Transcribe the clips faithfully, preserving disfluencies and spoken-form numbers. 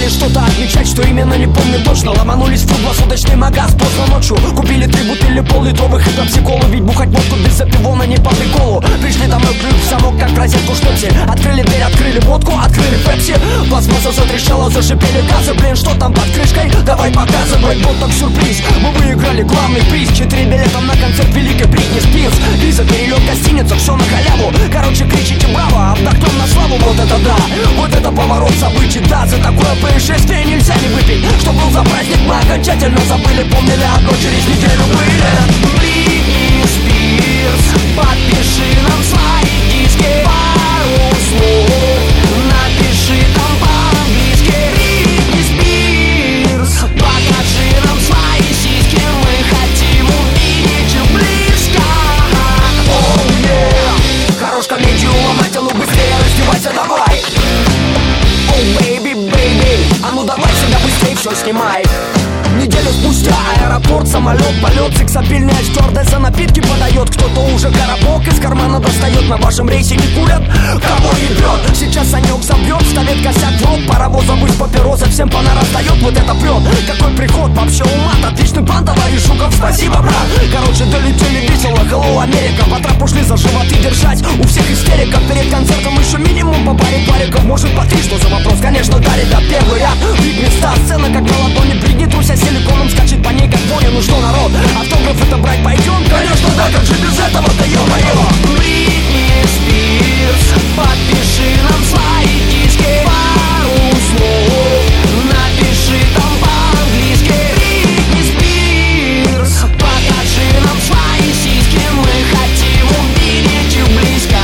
Стали что-то отмечать, что именно не помню точно. Ломанулись в круглосуточный магаз поздно ночью. Купили три бутыли пол-литровых и пепси-колу. Ведь бухать водку без запивона не по приколу. Пришли домой, ключ в замок, как в розетку штепси. Открыли дверь, открыли водку, открыли пепси. Пластмасса затрещала, зашипели газы. Блин, что там под крышкой? Давай показывай, вот так сюрприз. Мы выиграли главный приз. Четыре билета на концерт великой Бритни Спирс. Лиза, перелет в гостиницу, все на халяву. Короче, кричите браво, а вдохнем на славу. Вот это да, вот это поворот событий. Да, за такое происшествие нельзя не выпить. Что был за праздник, мы окончательно забыли. Помнили одно, через неделю были. Бритни Спирс, подпиши нам свои диски. Пару слов напиши там по-английски. Бритни Спирс, покажи нам свои сиськи. Мы хотим увидеть их близко. Оу, oh, yeah. Хорош комедию ломать, а ну быстрее раздевайся, давай. Оу, oh, бэйби, бэйби, а ну давай сюда быстрее все снимай. Неделю спустя аэропорт, самолет, полет. Сексапильная стюардесса напитки подает. Кто-то уже коробок из кармана достает. На вашем рейсе не курят, кого ебет. Сейчас Санек забьет, ставит косяк в рот. Паровоз забыть папиросы, всем понараздает. Вот это прет, какой приход, вообще умат. Отличный план, товарищ Жуков, спасибо, брат. Короче, долетели весело, hello, Америка. По трапу шли за животы держать. У всех истерика, перед концертом еще минимум по паре париков. Может по три, что за вопрос, конечно, дарит. Да первый ряд, вид места, сцена как на ладони. Пригни труся силиконом, скачет по ней как пони. Ну что, народ, автограф это брать пойдем? Конечно, да, как же без этого, да ё-моё. Бритни Спирс, подпиши нам свои диски. Пару слов напиши там по-английски. Бритни Спирс, покажи нам свои сиськи. Мы хотим увидеть их близко.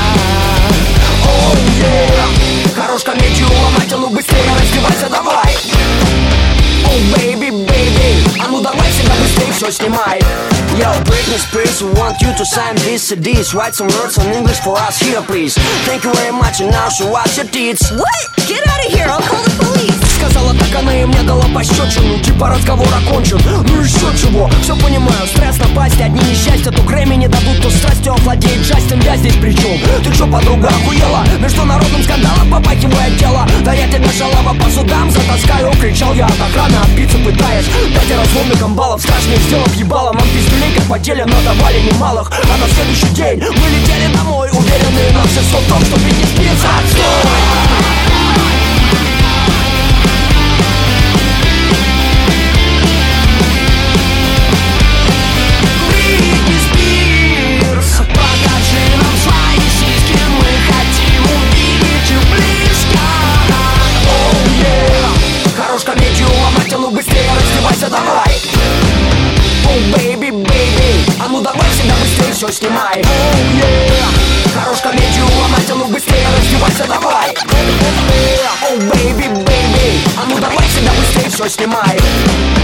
Оу, oh, yeah. Хорош комедию ломать, а ну быстрее раздевайся, давай. Оу, oh, бэйби, бэйби, а ну давай всегда быстрее все снимай. Yo, Britney Spears, we want you to sign these C Ds. Write some words in English for us here, please. Thank you very much, and now show us your tits. What? Get out of here, I'll call the police. Сказала так она и мне дала пощечину. Типа разговор окончен, ну еще чего. Все понимаю, стресс, напасть, одни несчастья. То Грэмми не дадут, то страстью овладеет Джастин. Я здесь при чем? Ты что, подруга, охуела? Международным скандалом попахивает дело. Да я тебя шалава по судам затаскаю. Кричал я от охраны, отбиться пытаешь. Дайте разломникам баллов, страшнее сделав ебалом. Нам пиздюлей как по деле надавали немалых. А на следующий день мы летели домой, уверенные на все сто том, что Бритни Спирс отстой. Давай. Oh, baby, baby, а ну давай всегда быстрее все снимай. Oh, yeah. Хорош комедию ломать, а ну быстрее раздевайся, давай. Oh, baby, baby, а ну давай всегда быстрее все снимай.